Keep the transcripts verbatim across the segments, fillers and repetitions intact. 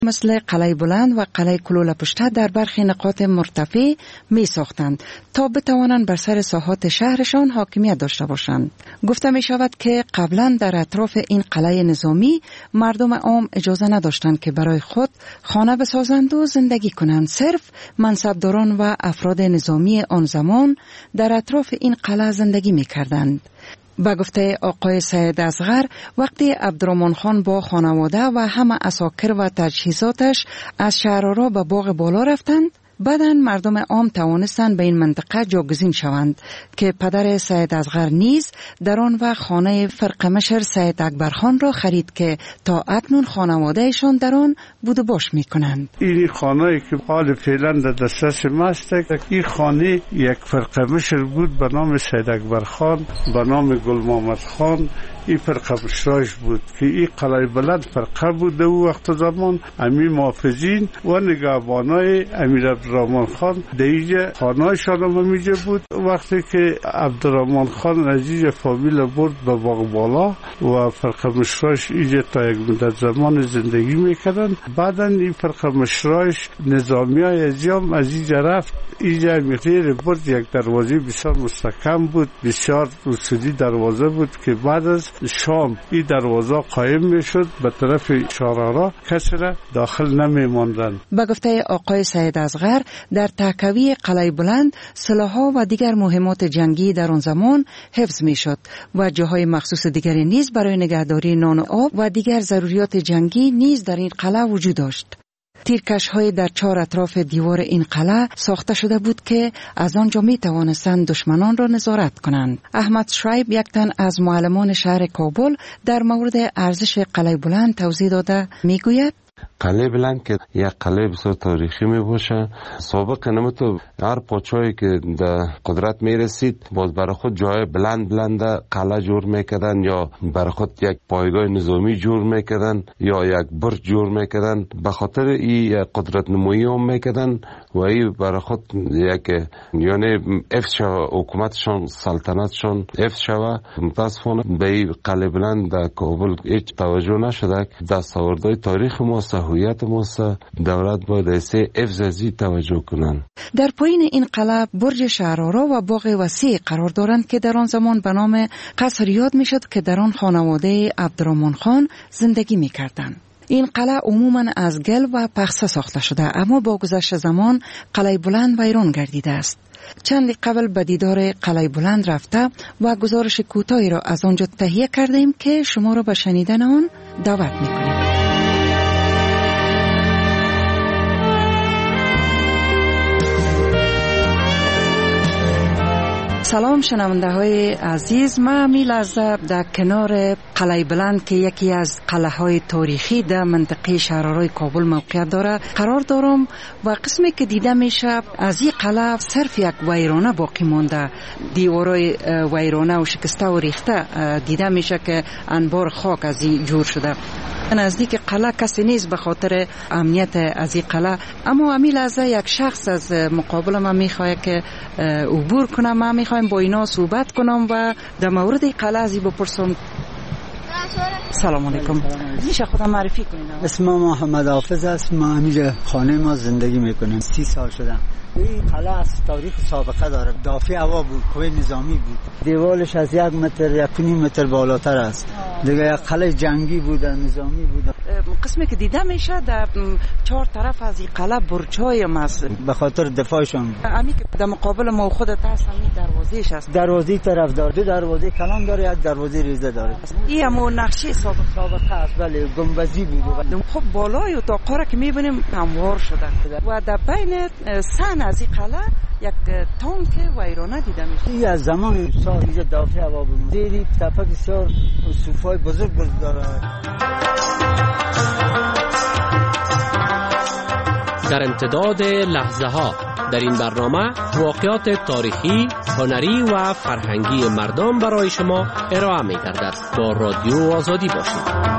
مثل قلعه بلند و قلعه کلوله پشته در برخی نقاط مرتفع می ساختند تا بتوانند بر سر ساحات شهرشان حاکمیت داشته باشند. گفته می شود که قبلا در اطراف این قلعه نظامی مردم عام اجازه نداشتند که برای خود خانه بسازند و زندگی کنند. صرف منصبداران و افراد نظامی آن زمان در اطراف این قلعه زندگی می کردند. با گفته آقای سید اصغر، وقتی عبدالرحمن خان با خانواده و همه عساکر و تجهیزاتش از شهرآرا به باغ بالا رفتند، بعداً مردم عام توانستند به این منطقه جاگزین شوند که پدر سید اصغر نیز در آن وقت خانه فرقمشر سید اکبر خان را خرید که تا اکنون خانوادهشان در آن بود و باش می کنند. این خانه‌ای که حال فعلا در دسترس ما است، این خانه یک فرقمشر بود به نام سید اکبر خان، به نام گل محمد خان. این فرقمشراش بود که این قلعه بلند فرقه بود در وقت زمان. امی محافظین و نگهبانای امیر عبدالرحمن خان در اینجا خانه‌شان هم همیجا بود. وقتی که عبدالرحمن خان از اینجا فامیل برد به باغ بالا و فرقمشراش اینجا تا یک مدت زمان زندگی میکردن. بعدا این فرقمشراش نظامی های ازیام از اینجا رفت، اینجا میخیر برد. یک دروازه بسیار مستحکم بود، بسیار رسولی دروازه بود که بعد از شام این دروازه قایم میشد، به طرف شهرآرا کسی را داخل نمیماندند. با گفته آقای سید اصغر، در تهکوی قلعه بلند سلاح‌ها و دیگر مهمات جنگی در آن زمان حفظ میشد و جاهای مخصوص دیگری نیز برای نگهداری نان و آب و دیگر ضروریات جنگی نیز در این قلعه وجود داشت. تیرکش‌های در چهار اطراف دیوار این قلعه ساخته شده بود که از آنجا می توانستند دشمنان را نظارت کنند. احمد شعیب، یک تن از معلمان شهر کابل، در مورد ارزش قلعه بلند توضیح داده می گوید: قلعه بلند که یک قلعه بسیار تاریخی می باشه. سابق نمتو هر پاچایی که در قدرت می رسید باز برای خود جای بلند بلند قلعه جور میکردن یا برای خود یک پایگاه نظامی جور میکردن یا یک برج جور میکردن. به خاطر این قدرت نمایی هم میکردن و این برای خود یک یعنی افت شوه حکومتشان، سلطنتشان افت شوه. متاسفانه به این قلعه بلند در کابل هیچ توجه نشده. دستاوردهای تاریخ ما، هویت موسا، دولت باید ایسه افزازی توجه کنند. در پایین این قلعه برج شهرآرا و باغ وسیع قرار دارند که در آن زمان به نام قصر یاد می شد که در آن خانواده عبدالرحمن خان زندگی می کردند. این قلعه عموماً از گل و پخسه ساخته شده، اما با گذشت زمان قلعه بلند ویران گردیده است. چند قبل به دیدار قلعه بلند رفته و گزارش کوتاهی را از آنجا تهیه کردیم که شما را به شنیدن آن دعوت می کنیم. سلام شنونده های عزیز، من امی لحظه در کنار قلعه بلند که یکی از قلعه های تاریخی در منطقه شهرآرای کابل موقعیت داره قرار دارم و قسمی که دیده میشه از این قلعه صرف یک ویرانه باقی مانده. دیوارای ویرانه و شکسته و ریخته دیده میشه که انبار خاک از این جور شده. نزدیک قلعه کسی نیست به خاطر امنیت از این قلعه، اما امی لحظه یک شخص از مقابل من میخواد که عبور کنم. من میخوایم با اینا صحبت کنم و در مورد این قلعه ازی بپرسم. سلام علیکم، میشه خودم معرفی کنین؟ اسم ما محمد حافظ است. ما همینجا خانه ما زندگی میکنیم، سی سال شدم. این قلعه از تاریخ سابقه داره. دافع هوا بود، کوه نظامی بود. دیوالش از یک متر یک نیم متر بالاتر است. دیگه یک قلعه جنگی بود، نظامی بود. قسمی که دیده میشه در چهار طرف از این قلعه برج‌های هست به خاطر دفاعشون. امی که در مقابل ما خودت هست همین دروازه‌اش است. دروازه طرف داره، دو دروازه کلان داره، یک دروازه ریزه داره. این همو نقشه سابق سابقه است. بله، گنبدی بود. خب بالای اتاقا را که میبینیم هموار شده و در بین سن از این قلعه یک تانک ویرانه دیده میشه. این از زمان سال اینجا دافع هوا بود. زیری تپه بسیار صوفای بزرگ بزرگ داره. در امتداد لحظه ها در این برنامه واقعات تاریخی، هنری و فرهنگی مردم برای شما ارائه می گردد. با رادیو آزادی باشید.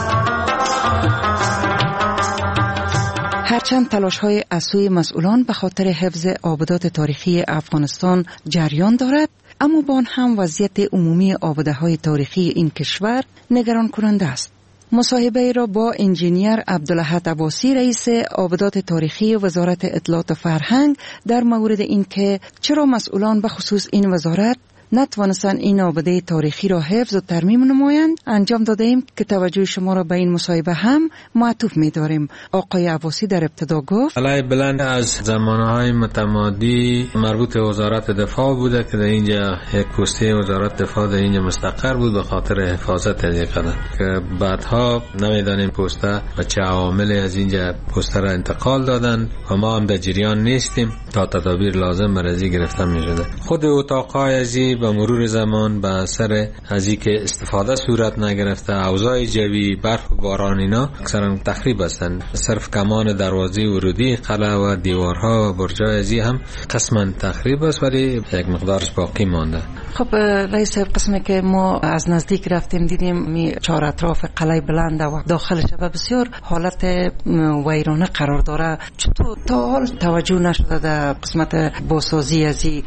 هرچند تلاش‌های از سوی مسئولان به خاطر حفظ آبادات تاریخی افغانستان جریان دارد، اما با آن هم وضعیت عمومی آباده‌های تاریخی این کشور نگران کننده است. مصاحبه را با انجینیر عبدالاحد عباسی رئیس آبادات تاریخی وزارت اطلاعات و فرهنگ در مورد اینکه چرا مسئولان به خصوص این وزارت نتوانستند این آباده تاریخی را حفظ و ترمیم نمایند انجام داده ایم که توجه شما را به این مصاحبه هم معطوف می داریم. آقای عباسی در ابتدا گفت قلعه بلند از زمانهای متمادی مربوط به وزارت دفاع بوده که در اینجا یک پسته وزارت دفاع در اینجا مستقر بود به خاطر حفاظت از یک قلعه که بعدها نمیدانیم پسته و چه عواملی از اینجا پسته را انتقال دادن و ما هم در جریان نیستیم تا تدابیر لازم برای گرفته می شده. خود اتاقهای ازی با مرور زمان به اثر از اینکه استفاده صورت نگرفته اوضاع جوی برف و باران اینا اکثرا تخریب هستند. صرف کمان دروازه ورودی قلعه و دیوارها و برجای ازی هم قسما تخریب است ولی یک مقدارش باقی مانده. خب رئیس قسمی که ما از نزدیک رفتیم دیدیم می چهار اطراف قلعه بلند و داخلش و بسیار حالت ویرانه قرار داره. چطور تا حال توجه نشده در قسمت بازسازی ازی؟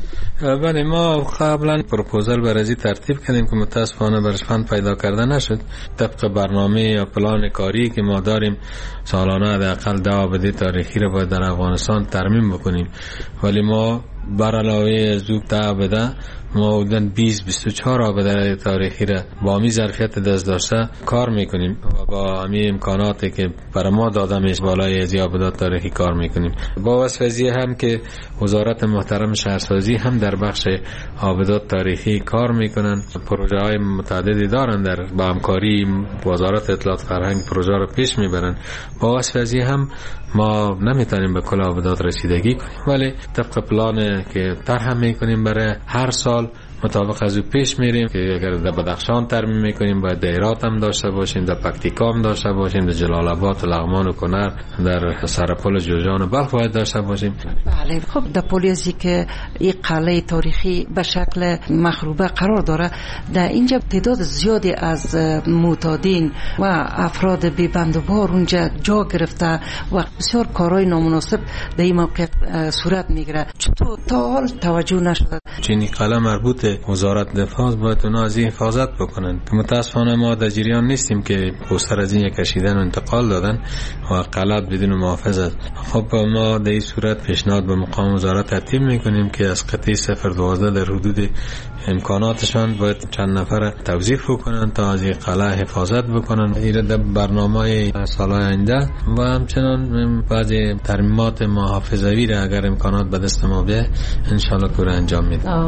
بله ما قبلا پروپوزال برای ترتیب کردیم که متاسفانه برش فند پیدا کرده نشد. طبق برنامه یا پلان کاری که ما داریم سالانه حداقل ده آباده تاریخی را باید در افغانستان ترمیم بکنیم ولی ما بر علاوه از دو ده آباده ما بودن بیست بیست و چهار آباده تاریخی را با همی ظرفیت دست داشته کار میکنیم و با همی امکاناتی که برای ما داده میشه بالای از آبادات تاریخی کار میکنیم. با وسوزی هم که وزارت محترم شهرسازی هم در بخش آبادات تاریخی کار میکنن، پروژه های متعددی دارن در با همکاری وزارت اطلاعات فرهنگ پروژه رو پیش میبرن. با وسوزی هم ما نمیتونیم به کل آبادات رسیدگی کنیم ولی طبق پلان که طرح میکنیم برای هر سال مطابق از او پیش میریم که اگر در بدخشان ترمیم میکنیم باید در هرات هم داشته باشیم، در پکتیکا هم داشته باشیم، در جلال آباد و لغمان و کنر، در سرپل جوزجان و بلخ باید داشته باشیم. بله خب در پولیزی که این قلعه تاریخی به شکل مخروبه قرار داره در اینجا تعداد زیادی از معتادین و افراد بی بند و بار اونجا جا گرفته و بسیار کارهای نامناسب در این موقع صورت میگیره. چطور تا حال توجه نشده؟ چینی قلعه مربوط وزارت دفاع باید اونا از این حفاظت بکنن. متاسفانه ما در جریان نیستیم که پوستر از این کشیدن و انتقال دادن و قلعه بدون محافظت. خب ما در این صورت پیشنهاد به مقام وزارت ترتیب میکنیم که از قطعه صفر دوازده در حدود امکاناتشان باید چند نفر توظیف بکنن تا از این قلعه حفاظت بکنن. این در برنامه سالهای آینده و همچنان بعضی ترمیمات محافظوی را اگر امکانات به دست ما بیاد ان شاء الله کار انجام میدیم.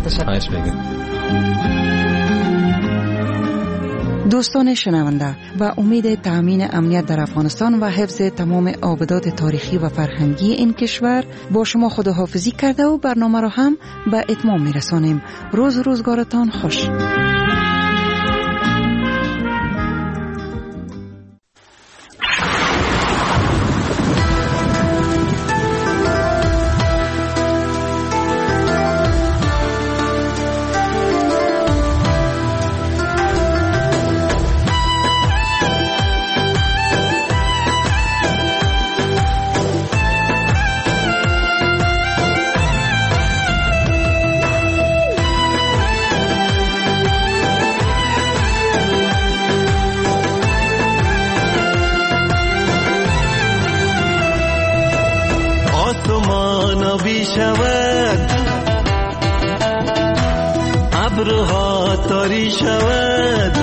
دوستان شنونده، و امید تامین امنیت در افغانستان و حفظ تمام آبادات تاریخی و فرهنگی این کشور با شما خداحافظی کرده و برنامه را هم به اتمام میرسانیم. روز روزگارتان خوش. ابرها تاری شود،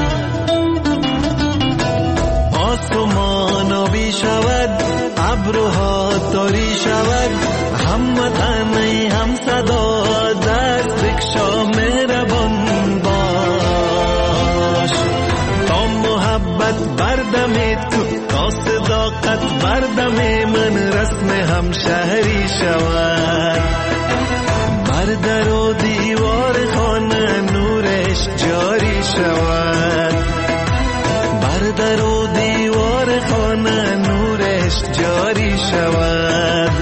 آسمان آبی شود، ابرها تاری شود، هموطن هم صدا دست بکشا مهربان باش، تا محبت بردم تو، تا صداقت بردم من رسم همشهری شود، بر در و دیوار خانه نورش جاری شود، بر در و دیوار خانه نورش جاری شود.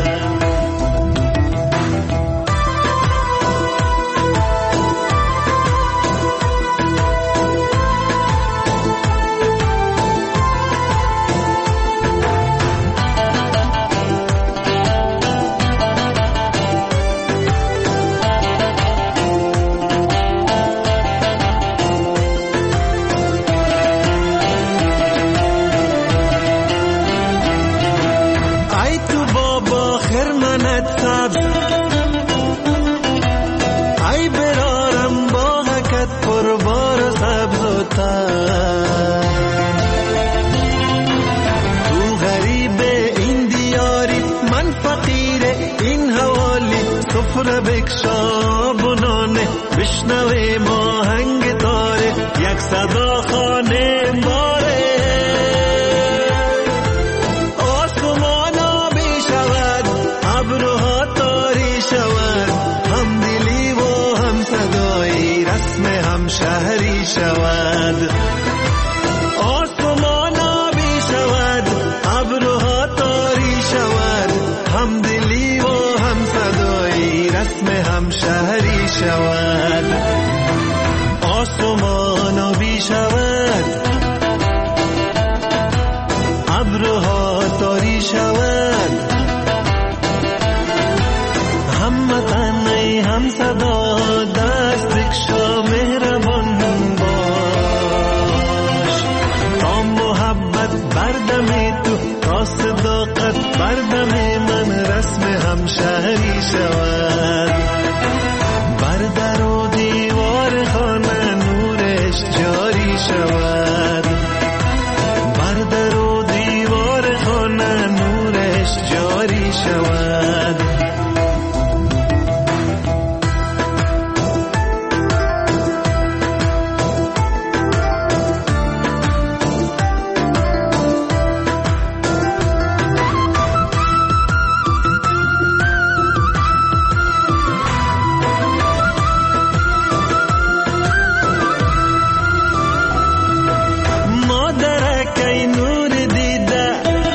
سفره بکشا بنانه بشنوه ماهنگ تاره یک صدا خانه باره آسمان آبی شود ابرها تاری شود هم دلی و هم صدایی رسم هم شهری شود آسمان آبی شود ابرها تاری شود هم دلی و هم صدایی رسم هم شهری شود آسمان آبی شود ابرها تاری شود هم وطنی هم صدا دست بکشا مهربان باش تا محبت بردم تو تا صداقت بردم من رسم هم شهری شود